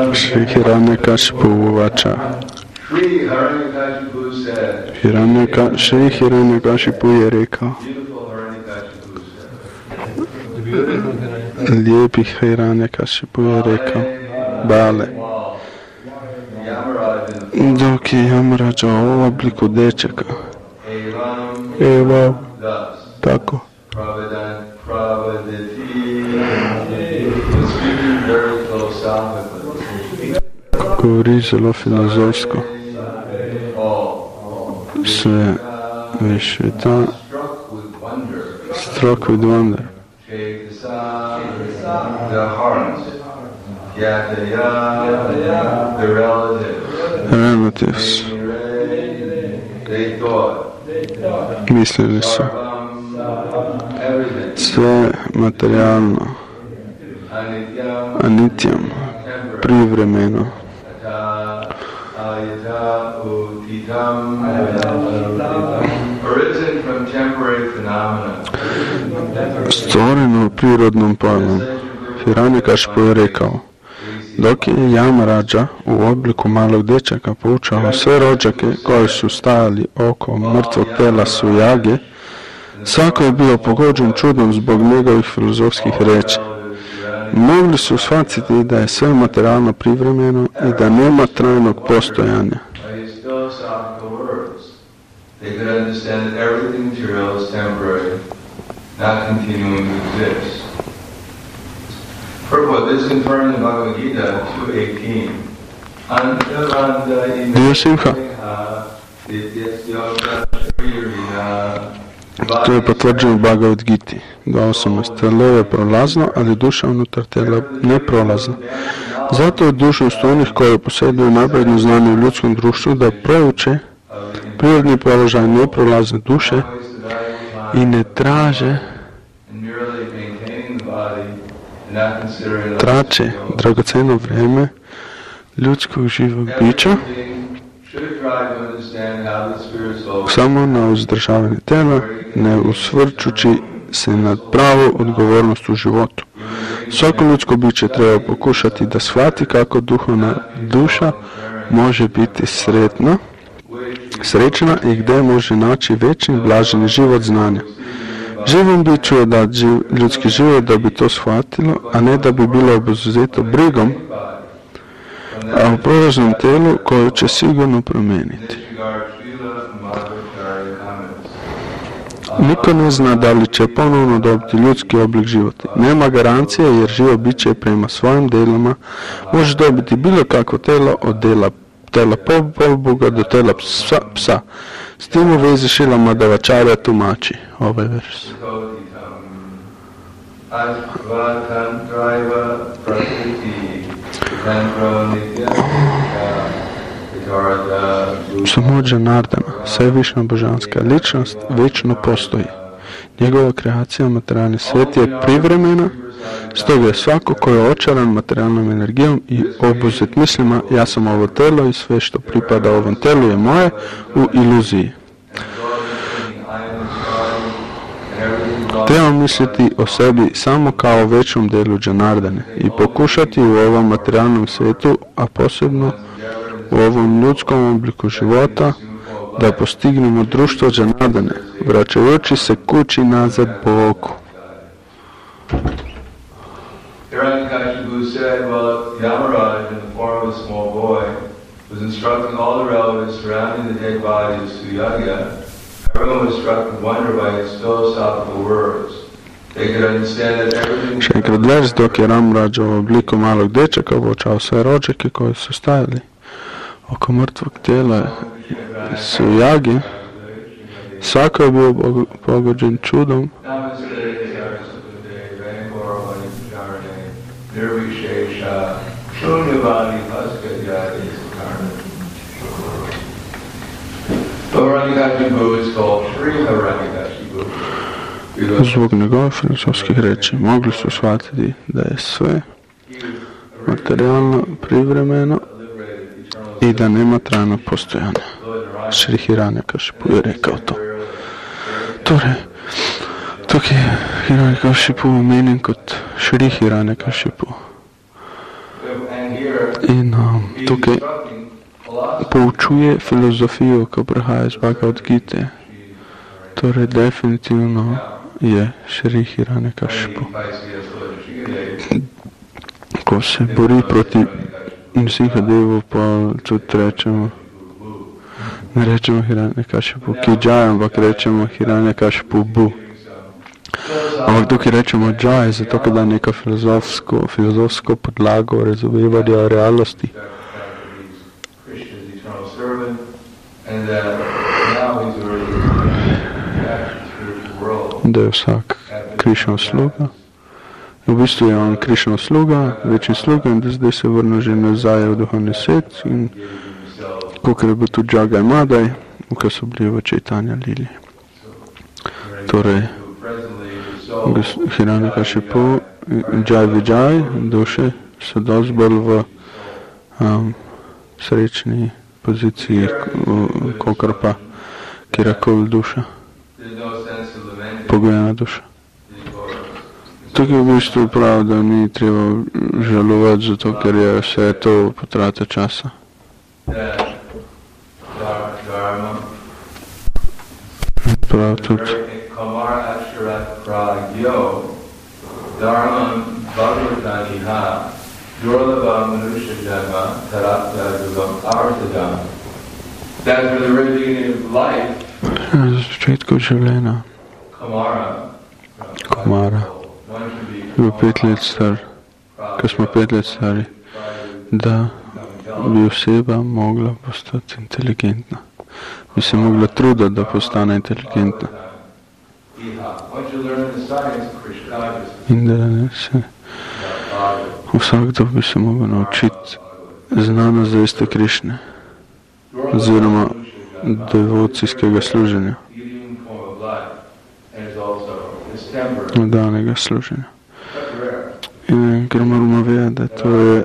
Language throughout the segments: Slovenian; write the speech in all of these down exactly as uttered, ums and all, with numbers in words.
Shri Hiranyakashipu uvača. Hiranyaka, Shri Hiranyakashipu je rekao. Lijepi Hiranyakashipu je rekao. Bale. Dok je Jamarađa u obliku dečaka. Evo, tako. Govori zelo filozofsko. Sve više ta struck with wonder. Relatives. Mislili su sve materijalno, anityam, privremeno. Stvoreno prirodnom pojavom. Hiranyakashipu je rekao, dok je Jamarađa u obliku malog dječaka poučao sve rođake koji su stajali oko mrtvog tela Sujage, svako je bio pogođen čudom zbog njegovih filozofskih reči. Mogli su shvatiti da je sve materijalno privremeno i da nema trajnog postojanja. Dio Simha. To je potvrđeno u Bhagavad Giti. dva osamnaest. Telo je prolazno, ali duša unutar tela neprolazna. Zato je dužnost onih koji posjeduju napredno znanje u ljudskom društvu da prouče prirodni položaj neprolazne duše i ne traže trače dragoceno vrijeme ljudskog živog bića samo na uzdržavanje tela, ne usvrćući se nad pravu odgovornost u životu. Svako ljudsko biće treba pokušati da shvati kako duhovna duša može biti sretna, srećna i gdje može naći veći blaženi život znanja. Živom biću je dat živ, ljudski život da bi to shvatilo, a ne da bi bilo obuzeto brigom, a u prolaznom telu koju će sigurno promijeniti. Niko ne zna da li će ponovno dobiti ljudski oblik života. Nema garancije jer živo biće prema svojim delama može dobiti bilo kakvo telo od dela, tela poluboga do tela psa, psa. S tim u vezi Šrila Madhvacharya tumači ovaj vers. Samođa Nardana, svevišnja božanska ličnost, večno postoji. Njegova kreacija materijalni svijet je privremena, stoga je svako ko je očaran materijalnom energijom i obuzet mislima, ja sam ovo telo i sve što pripada ovom telu je moje, u iluziji. Treba misliti o sebi samo kao većom delu Janardane i pokušati u ovom materijalnom svijetu, a posebno u ovom ljudskom obliku života, da postignemo društvo Janardane, vraćajući se kući nazad Bogu. Hiranyakashipu said, well, Yamaraj, in the form of a small boy, was instructing all the relatives surrounding the dead body of Suyagya. Everyone was struck with wonder by his philosophical words. They could understand that everything... Šenkrat vers, dok je Ramrađa u obliku malog dečaka uočao sve rođake koji su stajali oko mrtvog tijela Suyage, svako je bio pogođen čudom zbog njegove filozofskih reči. Mogli su shvatiti da je sve materijalno privremeno i da nema trajnog postojanja. Šri Hiranyakashipu je rekao to. Torej, tukaj je Hiranyakashipu omenjen kot Šri Hiranyakashipu. In um, tukaj poučuje filozofijo, ko prihaja iz Bhagavad Gite. Torej, definitivno je Šri Hiranyakashipu. Ko se bori proti Nrsimhadevu, pa tudi rečemo, ne rečemo Hiranyakashipu ki džaj, ampak rečemo Hiranyakashipu bu. Ampak tukaj rečemo džaj, zato ker da neko filozofsko, filozofsko podlago razumevanja realnosti. Da je vsak Krišnov sluga. V bistvu je on Krišnov sluga, večni sluga, in da zdaj se vrne že nazaj v duhovni svet in kakor je bil tudi Jagai Madai, ko so bili v Chaitanya Lili. Torej, Hiranyakashipu, Jai Vijay, duše so dosti bolj v um, srečni poziciji, kakor pa kjerkoli duša, pogojena duša. Tukaj je v bistvu prav, da ni treba žalovati, zato ker je vse to potrata časa. Prav tudi. Na začetku življenja Kumara, bil pet let star, ko smo pet let stari, da bi oseba mogla postati inteligentna. Bi se mogla truditi, da postane inteligentna. In da se vsakdo bi se mogel naučiti znano zveste Krišne, oziroma devocijskega služenja, vdanega služenja. In ker moramo vedeti, da to je,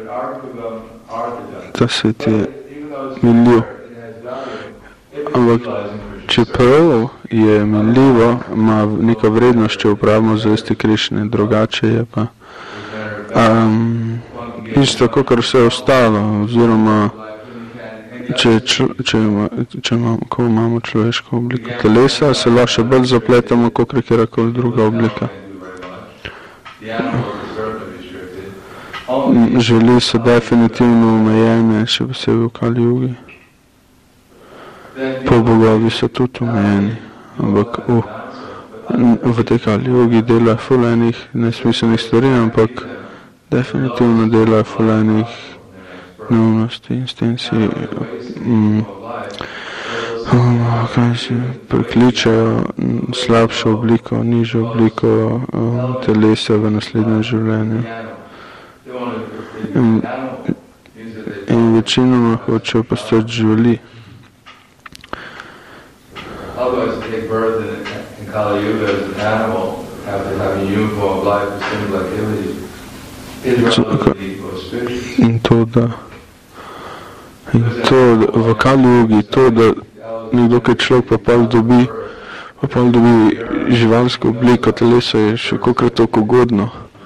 ta svet je minljiv. Ampak čeprav je minljivo, ima neko vrednost, če upravimo zvesti Krišne, drugače je pa um, isto kakor vse ostalo, oziroma če, če, če, če imamo, ko imamo človeško obliko telesa, se lahko še bolj zapletamo, kakor kjerkoli druga oblika. Želi so definitivno omejene, še posebej v Kali Jugi. Polbogovi so tudi omejeni, ampak v, v tej Kali Jugi delajo ful enih nesmiselnih stvari, ampak definitivno delajo ful enih neumnosti in s tem si um, um, kaj si prekličajo slabšo obliko, nižjo obliko um, telesa v naslednjem življenju. In, in večinoma hočejo postati živali. In to, da in to v Kali Jugi, to, da nekdo, ki človek pa pol dobi, pa pol dobi živalsko obliko telesa, je še kolikrat toliko ugodno.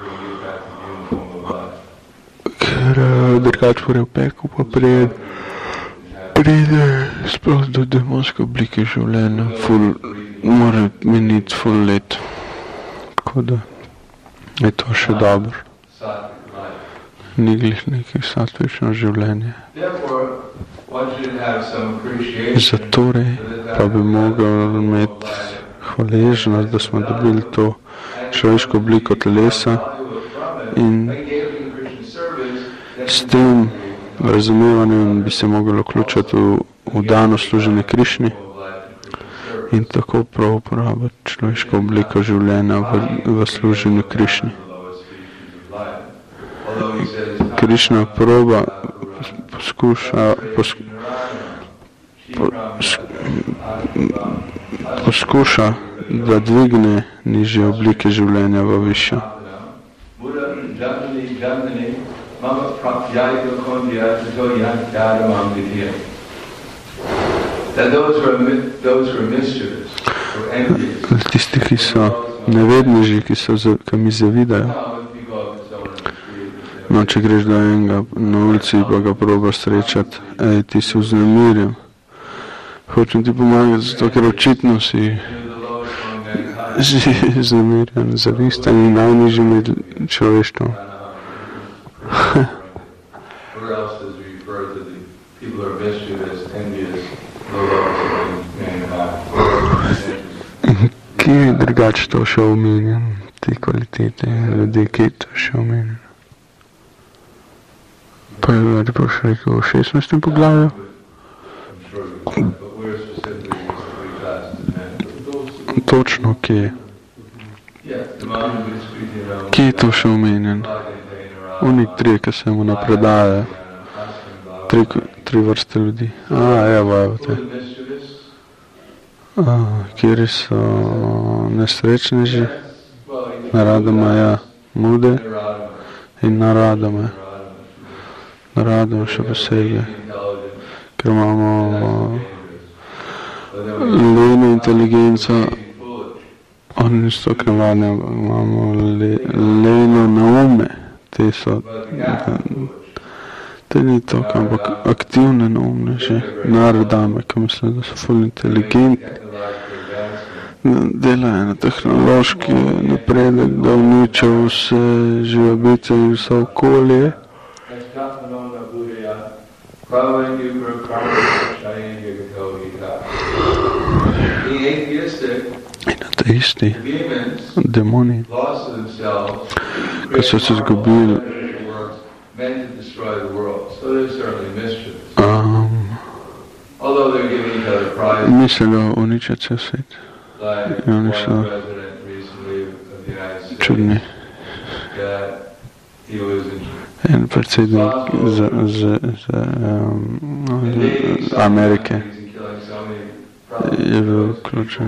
Ker drugač pore v peku, pa prije pride sploh do demonske oblike življenja, ful, mora miniti ful let. Tako da je to še dobro. Ni glih nekaj satvično življenje. Zatorej pa bi mogel imeti hvaležnost, da smo dobili to človeško obliko telesa in s tem razumevanjem bi se mogel vključiti v, v dano služenje Krišni in tako prav uporabiti človeško obliko življenja v, v služenju Krišni. Krišna proba poskuša, posku, pos, poskuša, da dvigne nižje oblike življenja v višjo. Tisti, ki so nevedneži, ki, so, ki mi zavidajo, No, če greš do enega na ulici, pa ga probaš srečati, ej, ti si vznemirjen. Hočem ti pomagati, zato ker očitno si vznemirjen, zavisten in najnižji med človeštvom. Kje je drugače to še omenjen, te kvalitete ljudi, kje je to še omenjen? Pa je lepo še rekel v šestnajstem poglavju. Točno, kje je? Kje je to še omenjen? Oni tri, ki se mu napredajajo. Tri, tri vrste ljudi. A, evo, evo te. A, kjeri so nesrečneži, naradoma ja, mude in naradoma. Naradoma še posebej, ker imamo leno inteligenco, oni niso tako navadni, imamo le, leno naume, te so, da, te ni tako, ampak aktivne naumne že, naradame, ki mislim, da so ful inteligentni. Delajo na tehnološki napredek, da uniča vse žive bitje in vse okolje. In ateisti, demoni, ki so se izgubili, um, mislijo uničiti cel svet. In oni so čudni. En predsednik za, za, za um, Amerike je bil vključen,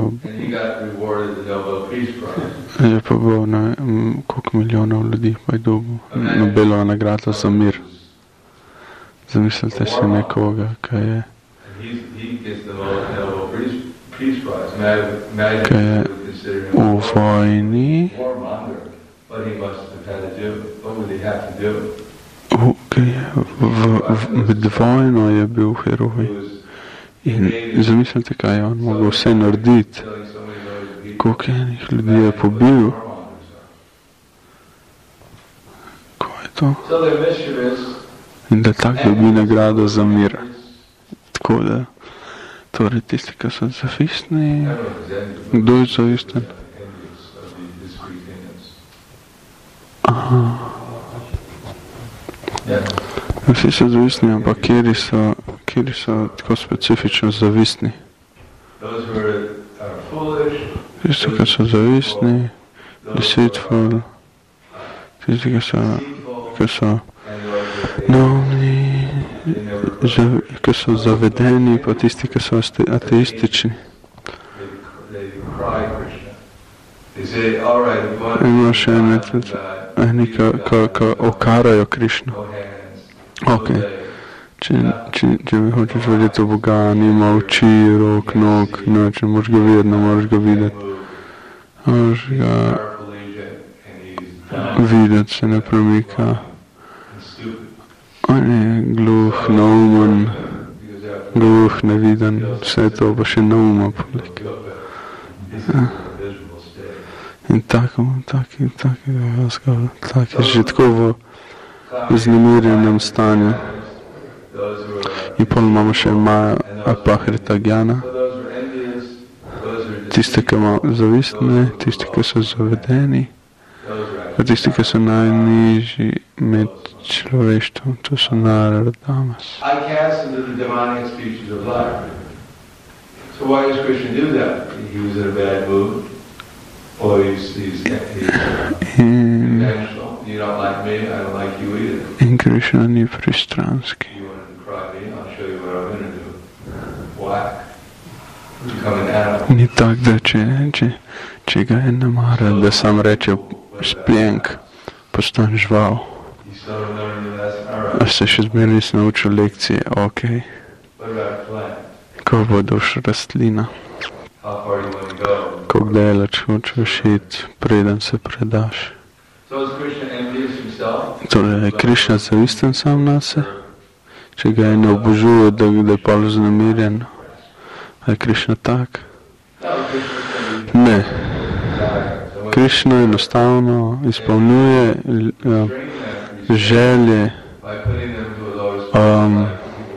je pa bil na koliko milijonov ljudi, pa je dobil Nobelovo nagrado za mir. Zamislite si nekoga, ki je ki je v vojni, ki je med vojno je bil heroj. In zamislite, kaj je on mogel vse narediti, koliko enih ljudi je pobil. Ko je to? In da tak dobi nagrado za mir. Tako da, torej tisti, ki so zavistni, kdo je zavisten? Aha. Vsi so zavistni, ampak kjeri so, kjeri so tako specifično zavistni? Tisti, ki so zavistni, deceitful, tisti, ki so, ki so naumni, ki so zavedeni, pa tisti, ki so ateistični. Ima še ene, eni, ki okarajo Krišno. Ok, če, če, če mi hočeš vedeti o Boga, nima oči, rok, nog, noč, ne moraš ga videti, ne moraš ga videti. Moraš ga videti, se ne premika. On je gluh, naumen, gluh, neviden, vse to pa še nauma poleg. Ja. In tako, tako, tako, tako je že tako v vznemirjenem stanju. In pol imamo še Maja Apahrita Gjana, tiste, ki imamo zavistne, tiste, ki so zavedeni, pa tiste, ki so najnižji med človeštvom, to so Naradamas. So why does Krishna do that? He was in a bad mood, or he's, he's, he's intentional. You don't like me, I don't like you either. In Krishna ni pristranski. You want to cry me, I'll show you what I'm going to do. Whack. You become an animal. Ni tak, da če, če, če ga je ne mara, da sam reče spljenk, postan žval. A se še zmeraj nisi naučil lekcije, ok. Ko bo duš rastlina, kako daleč hočeš iti, preden se predaš. Torej, je Krišna zavisten sam na se? Če ga je ne obožuje, da, da je pol vznemirjen? Je Krišna tak? Ne. Krišna enostavno izpolnjuje uh, želje um,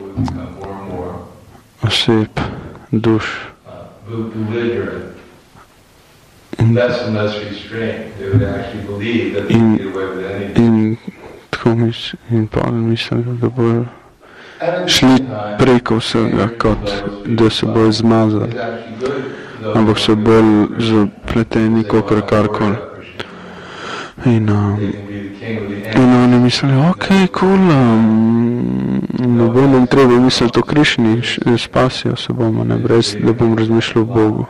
oseb, duš. In, in, in tako misl, in pol mislim, da bo šli preko vsega, kot da se bo izmazali, ampak so bolj zapleteni, kakor karkoli. In, um, in oni mislili, ok, cool, um, ne bo nam treba misliti o Krišni, spasijo se bomo, ne, brez da bom razmišljal o Bogu.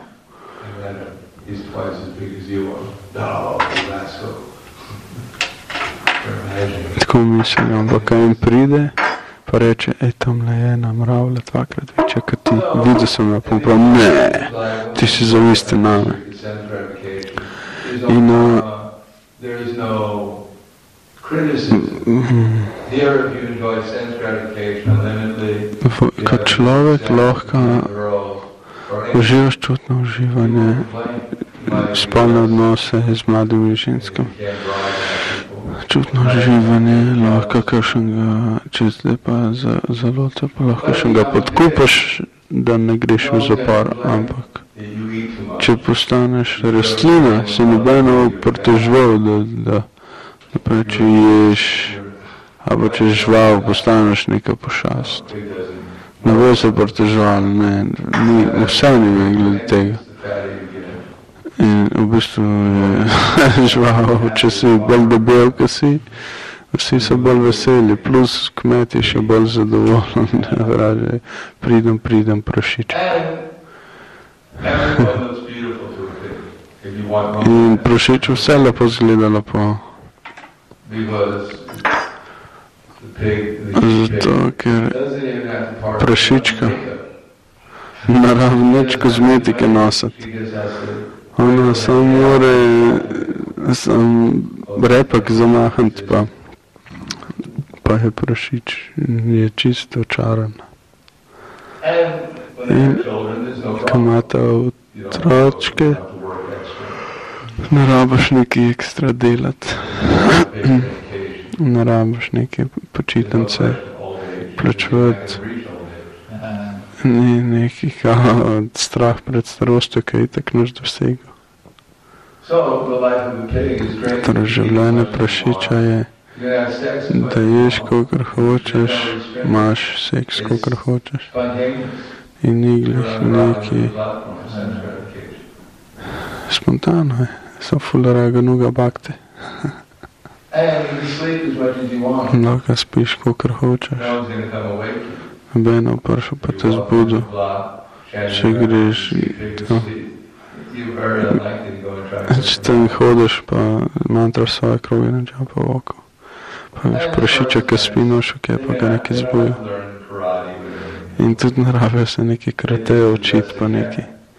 Tako mislim, ampak kaj jim pride, pa reče, ej, tamle je ena mravlja dvakrat večja, kot ti, videl sem jo, pa prav, ne, ti si zavisten name. In uh, kot človek lahko uživaš čutno uživanje, spolne odnose z mladimi ženskami. Čutno uživanje, lahko kakšnega, če zdaj pa zelo te, pa lahko kakšnega podkupaš, da ne greš v zapor, ampak če postaneš rastlina, se nobeno pritežval, da, da, da pa če ješ, ali če žval, postaneš neka pošast. Ne bo se pritežval, ne, ni, vse ni me glede tega. In v bistvu je žval, če si bolj debel, kot si, vsi so bolj veseli, plus kmet je še bolj zadovoljen, da vraže, pridem, pridem, prašiček. In prašič vse lepo zgleda lepo. Zato, ker prašička naravno nič kozmetike nositi. Ona samo more sam repak zamahant, pa, pa je prašič, je čisto očaran. In ko imate otročke, ne rabiš neki ekstra delati, ne rabiš neke počitnice plačevati. Ni neki kao strah pred starostjo, ki je itak naš dosegel. Torej, življenje prašiča je, da ješ, kakor hočeš, imaš seks, kakor hočeš. In ni glih neki spontano je, so fularaga nuga bakte. Lahko spiš, kakor hočeš. Beno pršo pa te zbudu, če greš to. Če tam hodiš, pa mantraš svoje kroge na džapa v oko. Pa veš prašiča, ki spi nošo, ki pa ga neki zbujo. In tudi naravijo se neki karatejo učiti, pa neki.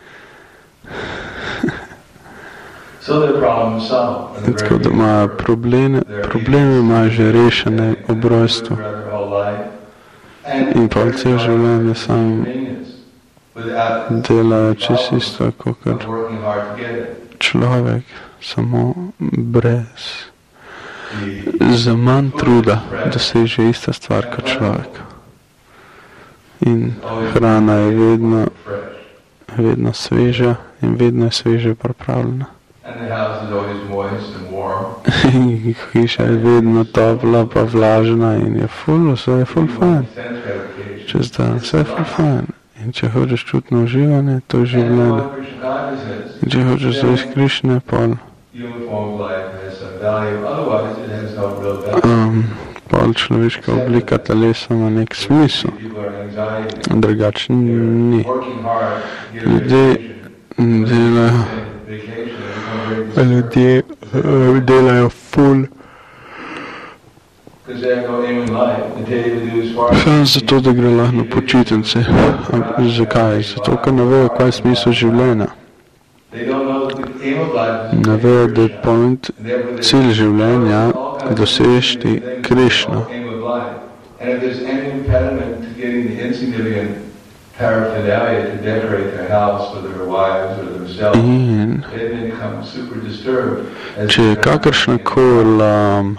Tako da imajo probleme, probleme imajo že rešene ob rojstvu. In pa cel življenje sam delajo čisto isto, kakor človek, samo brez, za manj truda, da se je že ista stvar kot človek. In hrana je vedno, vedno sveža in vedno je sveže pripravljena. In hiša je vedno topla pa vlažna in je ful, vse je ful fajn. Čez dan, vse je ful fajn. In če hočeš čutno uživanje, to je življenje. In če hočeš zavesti Krišne, pol, um, pol človeška oblika telesa ima nek smisel. Drugače ni. Ljudje delajo Ljudje uh, delajo ful. Samo zato, da gre lahko na počitnice. Zakaj? Zato, ker ne vejo, kaj je smisel življenja. Ne vejo, da je point, cilj življenja dosežti Krišno. In če je kakršnakoli um,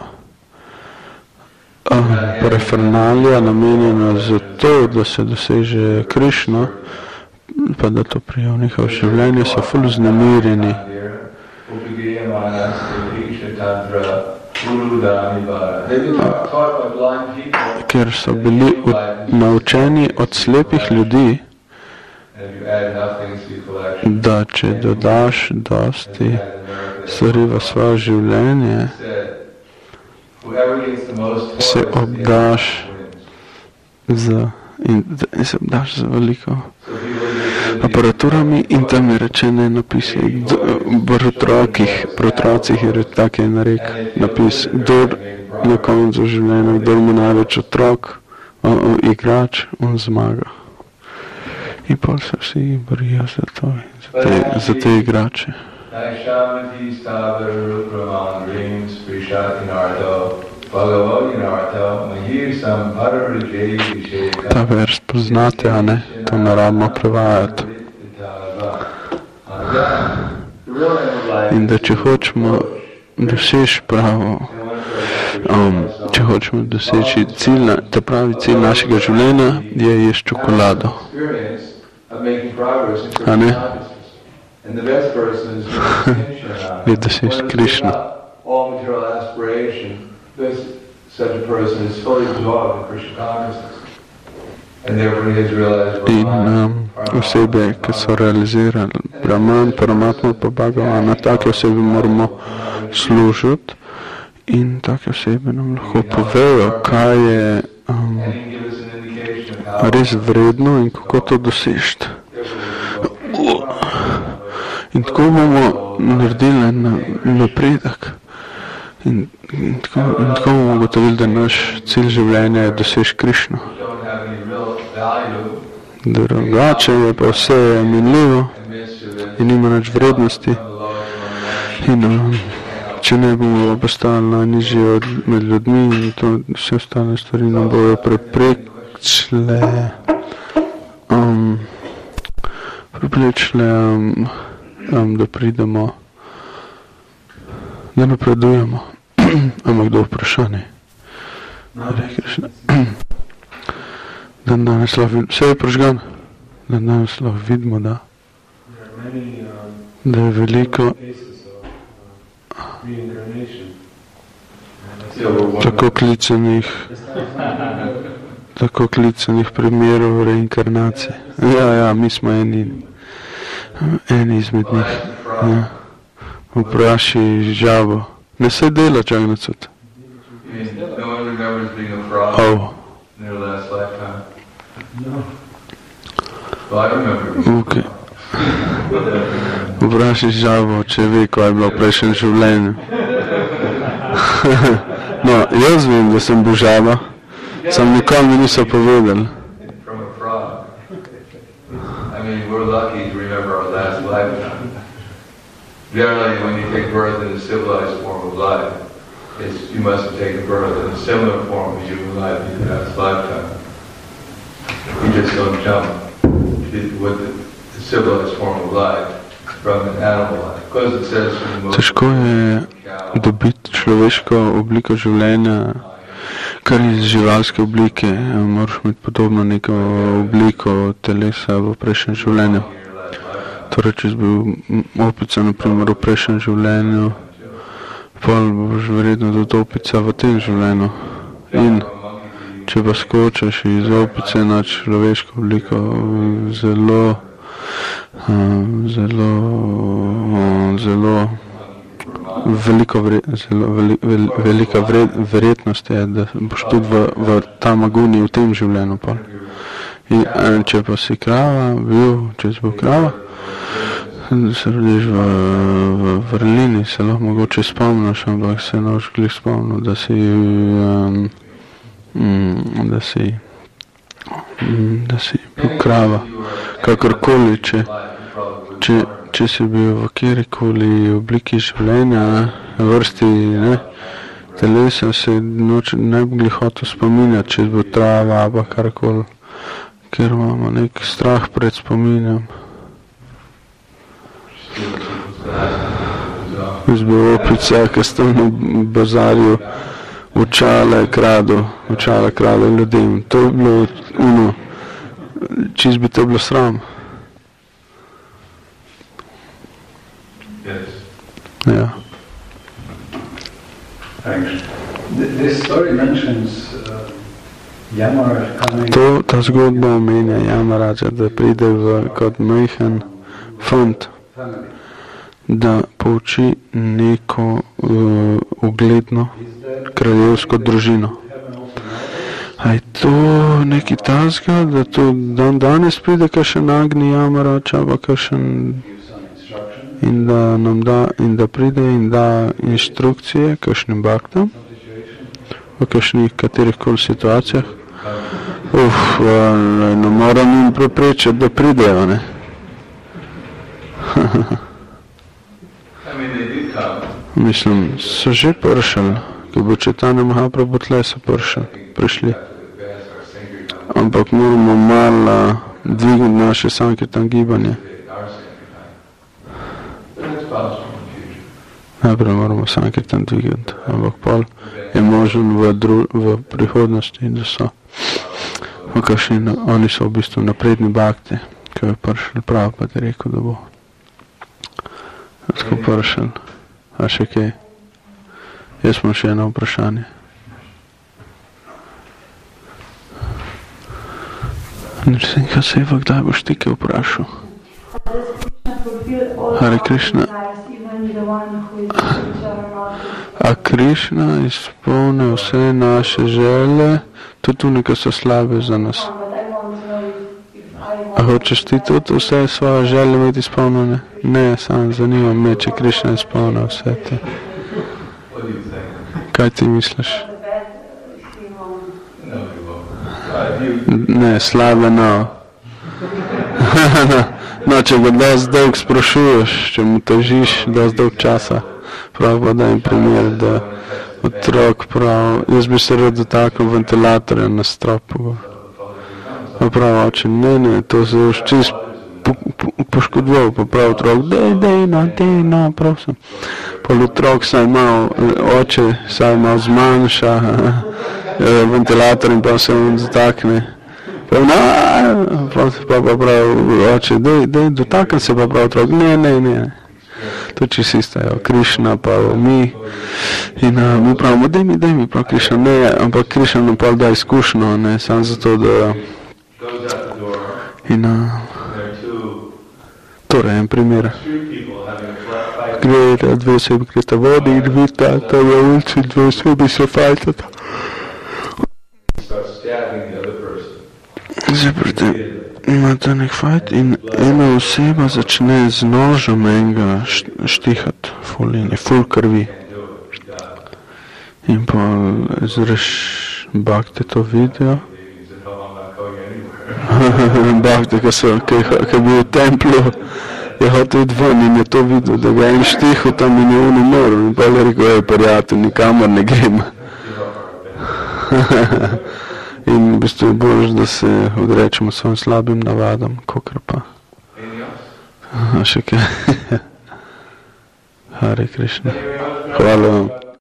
um, parafernalija namenjena za to, da se doseže Krišno, pa da to prije v njihov življenje, so ful vznemirjeni. Ker so bili od, naučeni od slepih ljudi, da če dodaš dosti stvari v svoje življenje, se obdaš z, in, in se obdaš z veliko aparaturami in tam je rečeno napisi v otrokih, pri otrocih je tak je narek napis, kdor na koncu življenja, kdor mu največ otrok, o, o, igrač, on zmaga. In pa se vsi borijo za to, za te, za te igrače. Ta vers poznate, a ne? To ne rabimo prevajati. In da če hočemo doseči pravo, um, če hočemo doseči cilj, ta pravi cilj našega življenja, je jesti čokolado. A ne? Je doseči Krišno. In um, osebe, ki so realizirali Brahman, Paramatma pa Bhagavana, take osebe moramo služiti in take osebe nam lahko povejo, kaj je um, res vredno in kako to dosežiti. In tako bomo naredili napredek. In, in, tako, in tako bomo ugotovili, da naš cilj življenja je doseči Krišno. Drugače je pa vse minljivo in nima nič vrednosti. In um, če ne bomo postali najnižji med ljudmi in to vse ostale stvari nam bojo preprečile, um, preprečile um, um, da pridemo, da napredujemo. Ampak kdo vprašanje? Dan danes lahko vidimo, vse je prožgan, dan danes lahko vidimo, da, da je veliko tako klicenih, tako klicenih primerov reinkarnacije. Ja, ja, mi smo eni, eni izmed njih. Ja. Vpraši žabo. Ne se dela čak na cud. Oh. Okay. Vpraši žabo, če ve, kaj je bilo v prejšnjem življenju. No, jaz vem, da sem bil žaba, sam nikoli mi niso povedali. Generally, when you take birth in a civilized form of life, it's, you must have taken birth in a similar form of human life in your past lifetime. You just don't jump with the, the civilized form of life from an animal life. Because it says from the most... Težko je dobiti človeško obliko življenja, kar iz živalske oblike. Moraš imeti podobno neko obliko telesa v prejšnjem življenju. Torej, če si bil opica, naprimer, v prejšnjem življenju, pol boš verjetno tudi opica v tem življenju. In če pa skočaš iz opice na človeško obliko, zelo, zelo, zelo, veliko vre, zelo veli, vel, velika vred, verjetnost je, da boš tudi v, v tam agoniji v tem življenju pol. In če pa si krava, bil, če si bil krava, se rodiš v, v vrlini, se lahko mogoče spomniš, ampak se ne boš glih spomnil, da si, um, da si, da si bil krava. Kakorkoli, če, če, če si bil v kjerikoli obliki življenja, ne, vrsti, ne, telesa se noč, ne bi bili hotel spominjati, če bo trava ali karkoli, ker imamo nek strah pred spominjem. Izbil opica, ki sta na bazarju očale krado, očale krado ljudem. To je bilo uno, čist bi to bilo sram. Ja. To, ta zgodba omenja Jamaraja, da pride v, kot majhen fant, da pouči neko uh, ugledno kraljevsko družino. A je to nekaj tazga, da to dan danes pride kakšen Agni Jamarač ali kakšen in da nam da, in da pride in da inštrukcije kakšnim baktam v kakšnih katerihkoli situacijah. Uf, ne moram jim preprečiti, da pridejo, ne. Mislim, so že prišli, ko bo Čaitanja Mahaprabhu tle so prišli, prišli. Ampak moramo malo dvigniti naše sankirtan gibanje. Najprej moramo sankirtan dvigati, ampak pol je možen v, dru, v prihodnosti, da so kakšni, oni so v bistvu napredni bakti, ko je prišel prav, pa ti rekel, da bo tako prišel. A še kaj? Jaz imam še eno vprašanje. Nrsinka Seva, kdaj boš ti kaj vprašal? Hare Krishna. A Krishna izpolne vse naše želje, tudi nekaj so slabe za nas. A hočeš ti tudi vse svoje želje imeti izpolnjene? Ne, samo zanima me, če Krishna izpolne vse te. Kaj ti misliš? Ne, slabe no. No, če ga dosti dolg sprašuješ, če mu težiš dosti dolg časa, prav pa dajem primer, da otrok prav, jaz bi se rad dotaknil ventilatorja na stropu. Pa prav oče, ne, ne, to se už čist po, po, poškodoval, pa prav otrok, dej, dej, no, dej, no, prosim. Pol otrok saj malo, oče saj malo zmanjša ventilator in pa se on dotakne. Pa, no, pa, pa, pa prav, oče, dej, dej, dotaknem se pa prav otrok, ne, ne, ne. To čisto isto, jo, Krishna pa mi, in uh, mi pravimo, dej mi, dej mi, prav Krishna, ne, ampak Krishna nam pa da izkušnjo, ne, samo zato, da, in, uh, torej, en primer. Gre, dve osebi gresta vodi in vidita, ta je ulici, dve osebi se fajtata. Zdaj pri tem imate nek fajt in ena oseba začne z nožem enega štihati, ful in je ful krvi. In pa zreš bakte to vidijo. Bakte, ki so, ki je bil v templu, je hotel iti ven in je to videl, da ga je en štihal tam in je on umrl. In pa je rekel, ej, prijatelj, nikamor ne grem. In v bistvu je bolj, da se odrečemo svojim slabim navadam, kakor pa. A še kaj? Hare Krishna. Hvala vam.